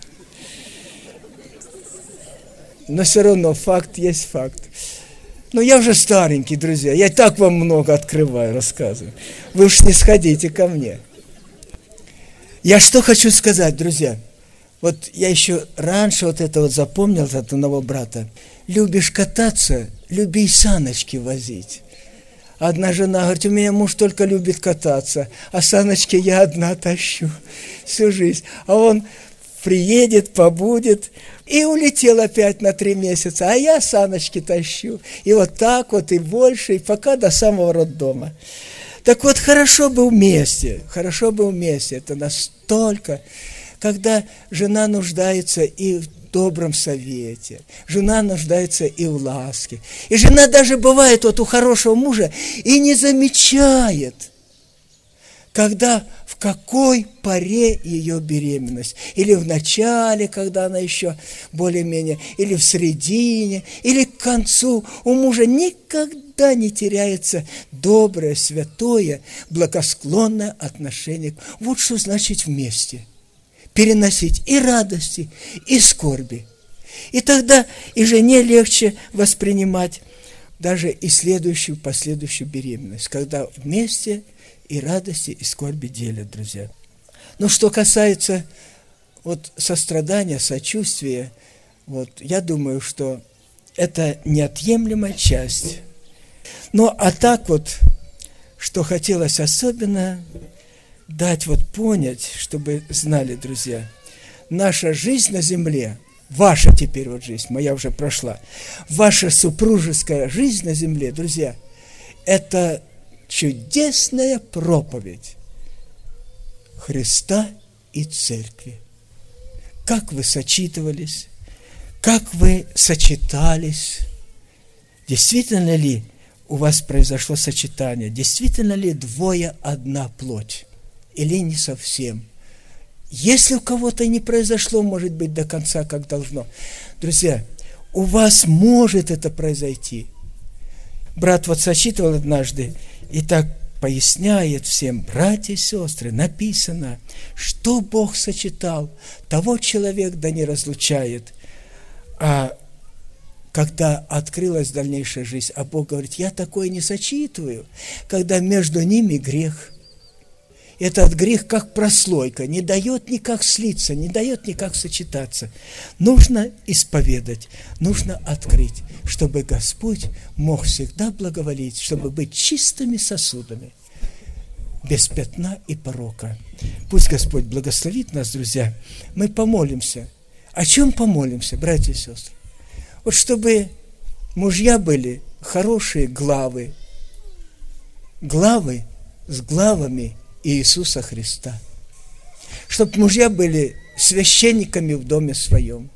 Но все равно факт есть факт. Но я уже старенький, друзья, я и так вам много открываю, рассказываю. Вы уж не сходите ко мне. Я что хочу сказать, друзья. Вот я еще раньше вот это вот запомнил от одного брата. Любишь кататься, люби и саночки возить. Одна жена говорит, у меня муж только любит кататься, а саночки я одна тащу всю жизнь. А он приедет, побудет и улетел опять на три месяца, а я саночки тащу. И вот так вот, и больше, и пока до самого роддома. Так вот, хорошо бы вместе, хорошо бы вместе. Это настолько, когда жена нуждается и в добром совете, жена нуждается и в ласке. И жена даже бывает вот у хорошего мужа и не замечает, когда, в какой поре ее беременность. Или в начале, когда она еще более-менее, или в середине, или к концу. У мужа никогда не теряется доброе, святое, благосклонное отношение. Вот что значит вместе. Переносить и радости, и скорби. И тогда и жене легче воспринимать даже и следующую, последующую беременность, когда вместе и радости, и скорби делят, друзья. Но что касается вот сострадания, сочувствия, вот, я думаю, что это неотъемлемая часть. Ну, а так вот, что хотелось особенно дать вот понять, чтобы знали, друзья, наша жизнь на земле, ваша теперь вот жизнь, моя уже прошла, ваша супружеская жизнь на земле, друзья, это чудесная проповедь Христа и Церкви. Как вы сочетывались, как вы сочетались, действительно ли у вас произошло сочетание, действительно ли двое одна плоть, или не совсем. Если у кого-то не произошло, может быть, до конца, как должно. Друзья, у вас может это произойти. Брат вот сочетывал однажды и так поясняет всем: братья и сестры, написано, что Бог сочетал, того человек да не разлучает. А когда открылась дальнейшая жизнь, а Бог говорит: я такое не сочетываю, когда между ними грех. Этот грех как прослойка, не дает никак слиться, не дает никак сочетаться. Нужно исповедать, нужно открыть, чтобы Господь мог всегда благоволить, чтобы быть чистыми сосудами, без пятна и порока. Пусть Господь благословит нас, друзья. Мы помолимся. О чем помолимся, братья и сестры? Вот чтобы мужья были хорошие главы, главы с главами Иисуса Христа. Чтобы мужья были священниками в доме своем.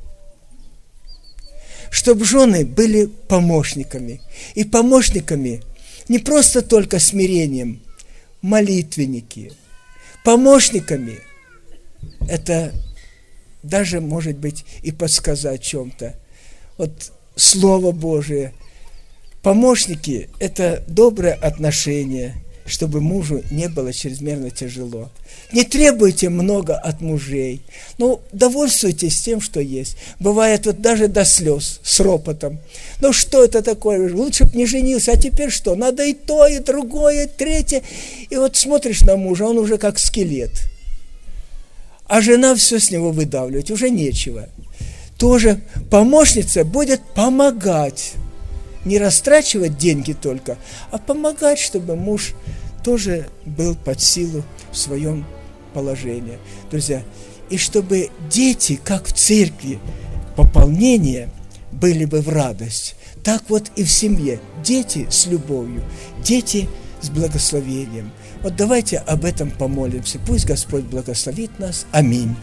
Чтобы жены были помощниками. И помощниками не просто только смирением, молитвенники. Помощниками – это даже, может быть, и подсказать о чем-то. Вот Слово Божие. Помощники – это доброе отношение, чтобы мужу не было чрезмерно тяжело. Не требуйте много от мужей, но довольствуйтесь тем, что есть. Бывает вот даже до слез, с ропотом. Ну что это такое? Лучше бы не женился, а теперь что? Надо и то, и другое, и третье. И вот смотришь на мужа, он уже как скелет. А жена все с него выдавливает, уже нечего. Тоже помощница будет помогать. Не растрачивать деньги только, а помогать, чтобы муж тоже был под силу в своем положении. Друзья, и чтобы дети, как в церкви, пополнение, были бы в радость. Так вот и в семье. Дети с любовью, дети с благословением. Вот давайте об этом помолимся. Пусть Господь благословит нас. Аминь.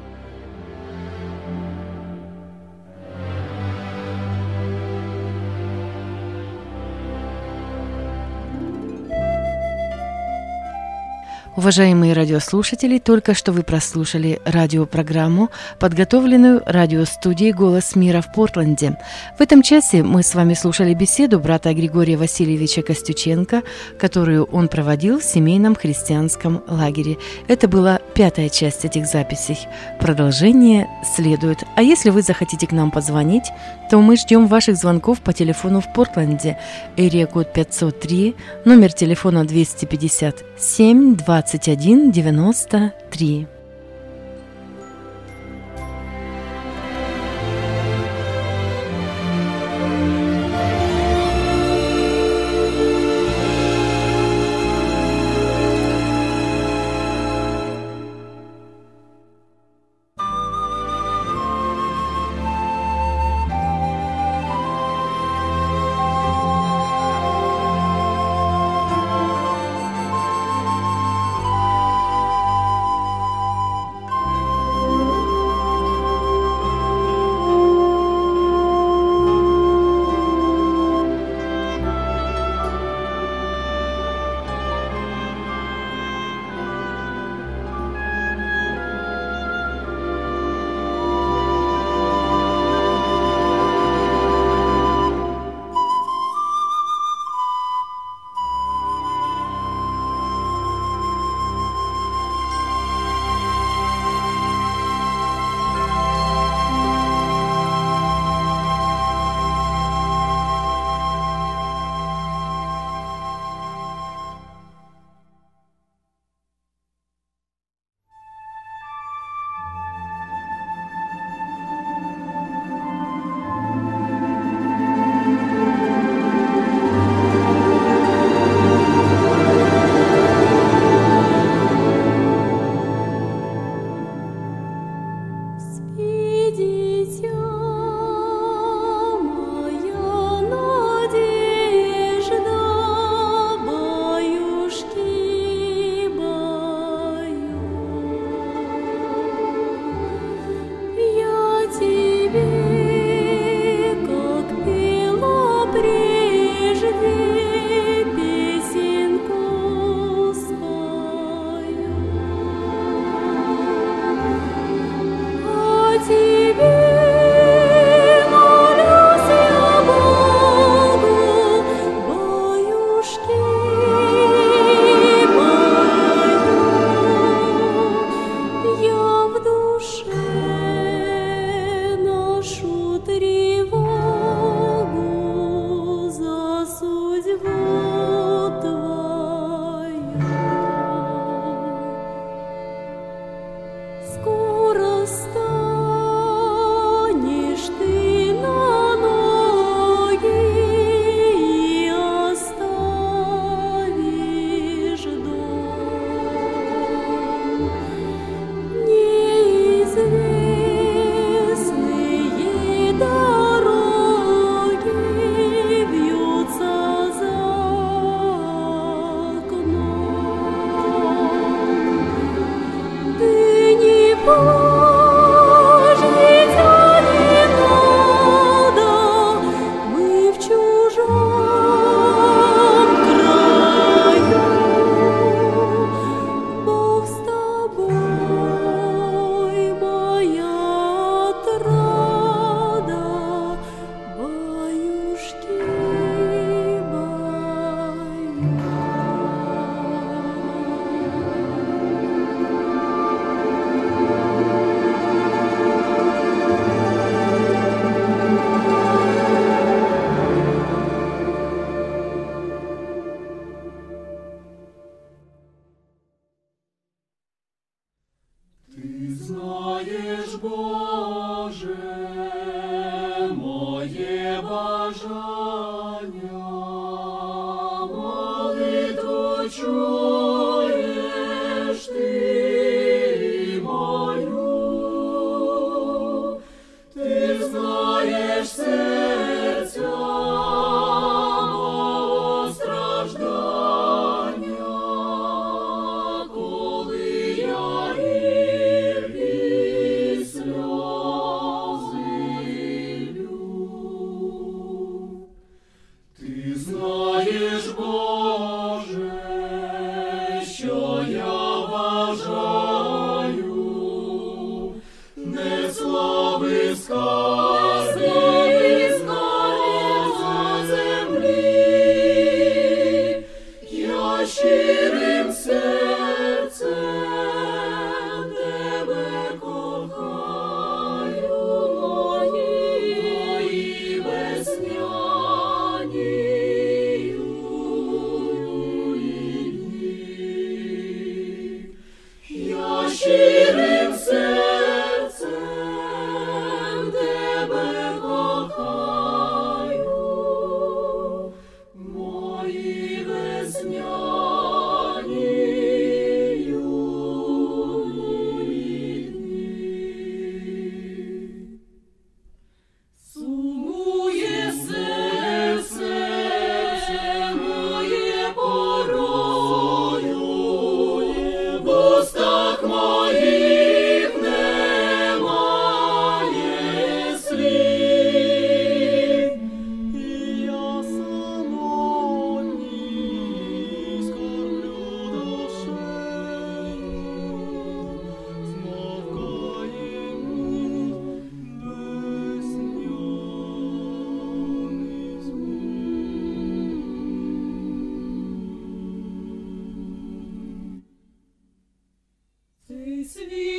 Уважаемые радиослушатели, только что вы прослушали радиопрограмму, подготовленную радиостудией «Голос мира» в Портленде. В этом часе мы с вами слушали беседу брата Григория Васильевича Костюченко, которую он проводил в семейном христианском лагере. Это была пятая часть этих записей. Продолжение следует. А если вы захотите к нам позвонить, то мы ждем ваших звонков по телефону в Портленде. Эрия-код пятьсот три, номер телефона двести пятьдесят семь двадцать один девяносто три. чуєш ти мою, ти знаєш серця мого страждання, коли я гіркі сльози лью. Ти знаєш, Боже, що я бажаю, не слави скарбів на землі, я щирим серцем тебе кохаю, мої весняні дні. Я щирим серцем тебе кохаю, мої весняні дні. Сумує серце моє порою, в устах моїх немає слів, і я самотній скорблю душею, змовкає мій весняний звук. Цей світ